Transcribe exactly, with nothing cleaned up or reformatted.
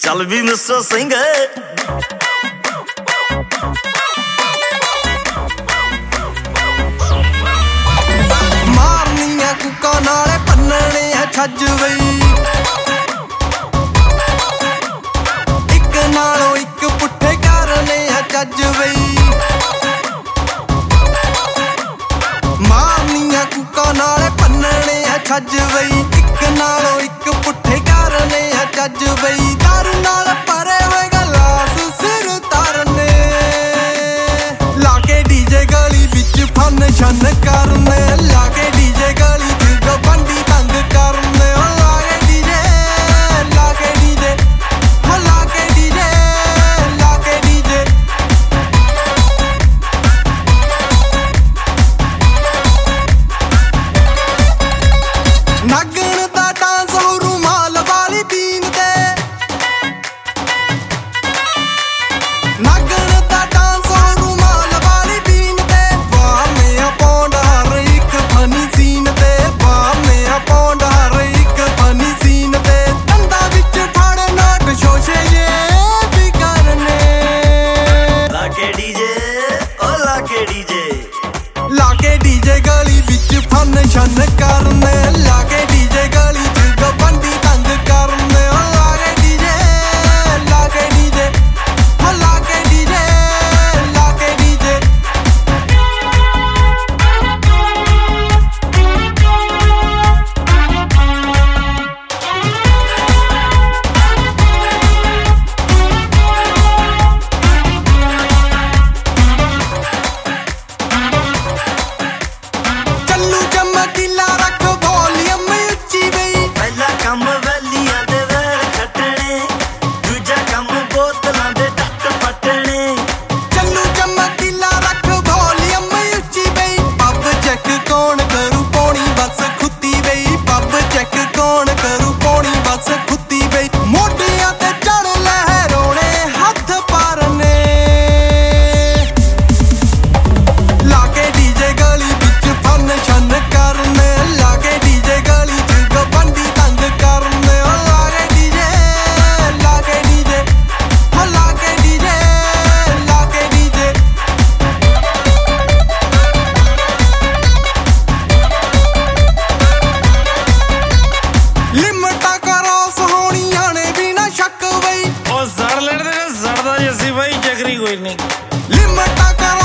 ਚੱਲ ਵੀ ਮਿਸਟਰ ਸਿੰਘ ਮਾਰਨੀਆਂ ਕੁੱਕਾਂ ਨਾਲੇ ਪੰਨਣੇ ਆ ਛੱਜ ਵਈ ਇੱਕ ਨਾਲੋਂ ਇੱਕ ਪੁੱਠੇ ਕਰਨੇ ਆ ਚੱਜ ਵਈ ਮਾਰਨੀਆਂ ਕੁੱਕਾਂ ਨਾਲੇ ਪੰਨਣੇ ਆ ਛੱਜ ਵਈ ਇੱਕ ਨਾਲੋਂ ਇੱਕ ਪੁੱਠੇ ਕਰਨੇ ਆ ਚੱਜ ਵਈ ਦਾਰੂ ਨਾਲ ਭਰੇ ਹੋਏ ਗਲਾਸ ਸਿਰ ਤਰਨੇ ਲਾ ਕੇ ਡੀਜੇ ਗਲੀ ਵਿੱਚ ਫੰਕਸ਼ਨ ਕਰਨੇ ਲਾ ਕੇ ਡੀਜੇ ਗਲੀ ਚ ਗਵੰਡੀ ਤੰਗ ਕਰਨੇ ਲਾ ਕੇ ਡੀਜੇ ਲਾ ਕੇ ਡੀਜੇ ਲਾ ਕੇ ਡੀਜੇ ਲਾ ਕੇ ਡੀਜੇ ਨਾਗਣ ਦਾ ਡਾਂਸ ਹੋ ਰੁਮਾਲ ਵਾਲੀ ਬੀਨ ਤੇ ਨਾਗਣ ਦਾ ਡਾਂਸ ਹੋ ਰੁਮਾਲ ਵਾਲੀ ਬੀਨ ਤੇ ਬਾਹਨੇ ਆ ਪੌਂਡ ਹਰ ਇੱਕ ਫਨੀ ਸੀਨ ਤੇ ਬਾਹਨੇ ਆ ਪੌਂਡ ਹਰ ਇੱਕ ਫਨੀ ਸੀਨ ਤੇ ਦੰਦਾਂ ਵਿੱਚ ਫੜ ਨੋਟ ਸ਼ੋਸ਼ੇ ਜੇ ਵੀ ਕਰਨੇ ਲਾ ਕੇ ਡੀਜੇ ਓ ਲਾ ਕੇ ਡੀਜੇ ਲਾ ਕੇ ਡੀਜੇ ਗਲੀ ਵਿੱਚ ਫੰਕਸ਼ਨ ਕਰਨੇ ਲਾ ਕੇ ਡੀਜੇ ਗਲੀ ਚ ਗਵੰਡੀ ਤੰਗ ਕਰਨੇ ਲਾ ਕੇ ਡੀਜੇ ਲਾ ਕੇ ਡੀਜੇ ਲਾ ਕੇ ਡੀਜੇ ਲਾ ਕੇ ਡੀਜੇ ਚੱਲੂ ਚਮਕੀਲਾ ਰੱਖ ਵੋਲੀਅਮ ਉੱਚੀ ਬਈ ਪਹਿਲਾ ਕੰਮ ਵੈਲੀਆਂ ਦੇ ਵੈਲ ਖੱਟਣੇ ਦੂਜਾ ਕੰਮ ਬੋਤਲਾਂ ਦੇ ਟੱਟ ਪੱਟਣੇ ਚੱਲੂ ਚਮਕੀਲਾ ਰੱਖ ਵੋਲੀਅਮ ਉੱਚੀ ਬਈ ਪੱਬ ਚੈੱਕ ਕੌਣ ਕਰੂ ਪੌਣੀ ਬਸ ਖੁੱਤੀ ਬਈ ਪੱਬ ਚੈੱਕ ਕੌਣ ਕਰੂ ਪੌਣੀ ਬਸ ਖੁੱਤੀ ਬਈ ਮੋਢਿਆਂ ਤੇ ਚੜ ਲਹਿਰੋਣੇ ਹੱਥ ਪਾਰਨੇ ਲਾ ਕੇ ਡੀਜੇ ਗਲੀ ਵਿੱਚ ਫੰਕਸ਼ਨ ਕਰਨੇ ਲਾ ਕੇ ਡੀਜੇ ਗਲੀ ਚ ਗਵੰਡੀ ਤੰਗ ਕਰਨੇ ਲਾ ਕੇ ਡੀਜੇ ਲਾ ਕੇ ਡੀਜੇ ਲਾ ਕੇ ਡੀਜੇ ਲਾ ਕੇ ਡੀਜੇ ਲਿਮਟਾਂ ਕਰੋਸ ਹੋਣੀਆਂ ਨੇ ਬਿਨਾ ਸ਼ੱਕ ਬਈ ਉਹ ਜ਼ੜ ਲੈਣ ਦੇ ਜ਼ੜਦਾ ਜੀ ਅਸੀਂ ਬਾਈ ਚੱਕਰੀ ਕੋਈ ਨਹੀਂ ਲਿਮਟਾਂ ਕਰੋ